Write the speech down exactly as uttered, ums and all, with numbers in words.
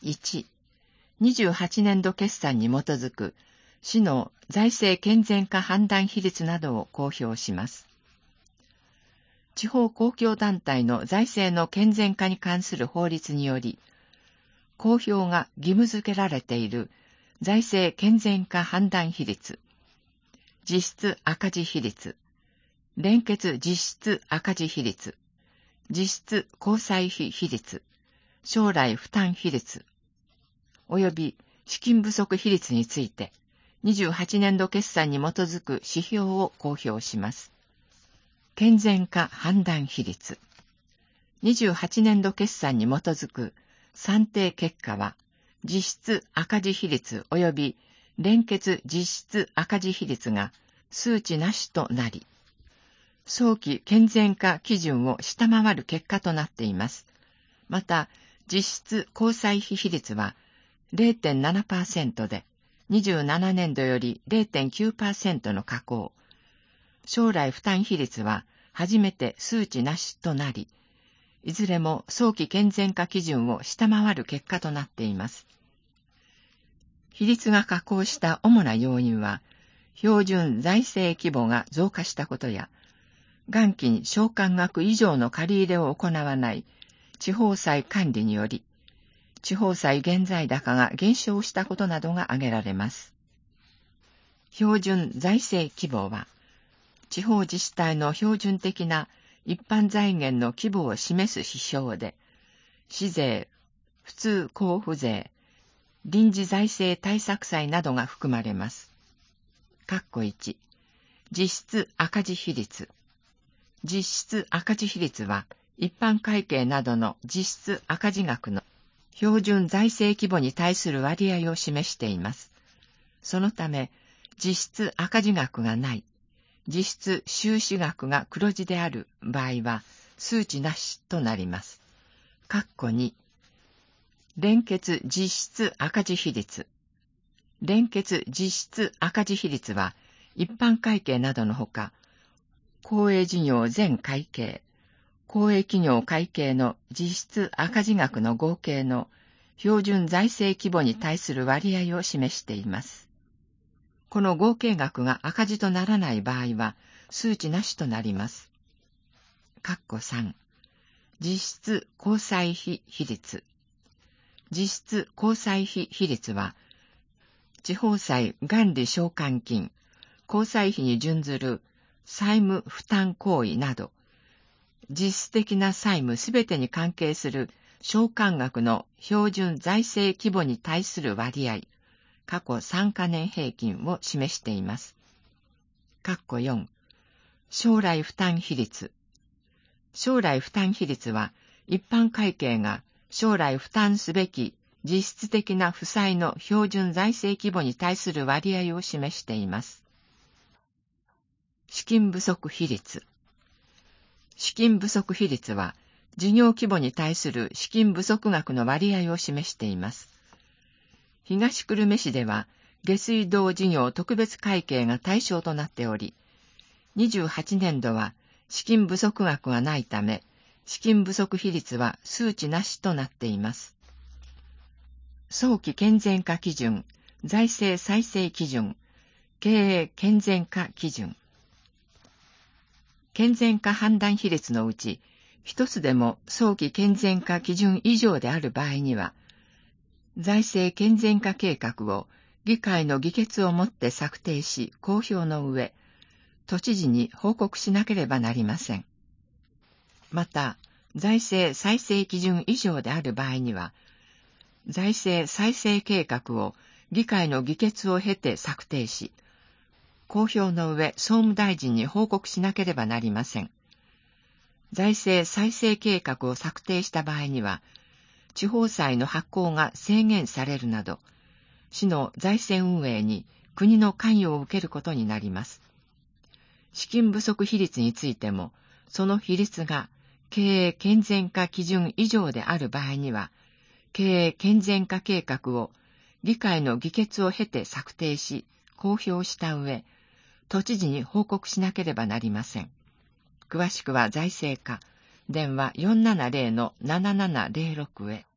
いち、にじゅうはちねんど決算に基づく市の財政健全化判断比率などを公表します。地方公共団体の財政の健全化に関する法律により、公表が義務付けられている財政健全化判断比率、実質赤字比率、連結実質赤字比率、実質公債費比率、将来負担比率、及び資金不足比率について、にじゅうはちねんど決算に基づく指標を公表します。健全化判断比率。にじゅうはちねんど決算に基づく算定結果は、実質赤字比率及び連結実質赤字比率が数値なしとなり、早期健全化基準を下回る結果となっています。また、実質公債費比率は れいてんななパーセント で、にじゅうななねんどより れいてんきゅうパーセント の下降。将来負担比率は初めて数値なしとなり、いずれも早期健全化基準を下回る結果となっています。比率が下降した主な要因は、標準財政規模が増加したことや、元金償還額以上の借り入れを行わない地方債管理により、地方債現在高が減少したことなどが挙げられます。標準財政規模は、地方自治体の標準的な一般財源の規模を示す指標で、市税、普通交付税、臨時財政対策債などが含まれます。括弧いち、実質赤字比率。実質赤字比率は、一般会計などの実質赤字額の標準財政規模に対する割合を示しています。そのため、実質赤字額がない、実質収支額が黒字である場合は、数値なしとなります。括弧に、連結実質赤字比率。連結実質赤字比率は、一般会計などのほか、公営事業全会計、公営企業会計の実質赤字額の合計の標準財政規模に対する割合を示しています。この合計額が赤字とならない場合は、数値なしとなります。括弧さん、実質公債費比率。実質公債費比率は、地方債元利償還金、公債費に準ずる債務負担行為など、実質的な債務すべてに関係する償還額の標準財政規模に対する割合、過去さんかねん平均を示しています。括弧よん、将来負担比率。将来負担比率は、一般会計が将来負担すべき実質的な負債の標準財政規模に対する割合を示しています。資金不足比率。資金不足比率は、事業規模に対する資金不足額の割合を示しています。東久留米市では、下水道事業特別会計が対象となっており、にじゅうはちねんどは資金不足額がないため、資金不足比率は数値なしとなっています。早期健全化基準、財政再生基準、経営健全化基準。健全化判断比率のうち、一つでも早期健全化基準以上である場合には、財政健全化計画を議会の議決をもって策定し、公表の上、都知事に報告しなければなりません。また、財政再生基準以上である場合には、財政再生計画を議会の議決を経て策定し、公表の上、総務大臣に報告しなければなりません。財政再生計画を策定した場合には、地方債の発行が制限されるなど、市の財政運営に国の関与を受けることになります。資金不足比率についても、その比率が経営健全化基準以上である場合には、経営健全化計画を議会の議決を経て策定し、公表した上、都知事に報告しなければなりません。詳しくは財政課、電話 よんななゼロのななななゼロろく へ。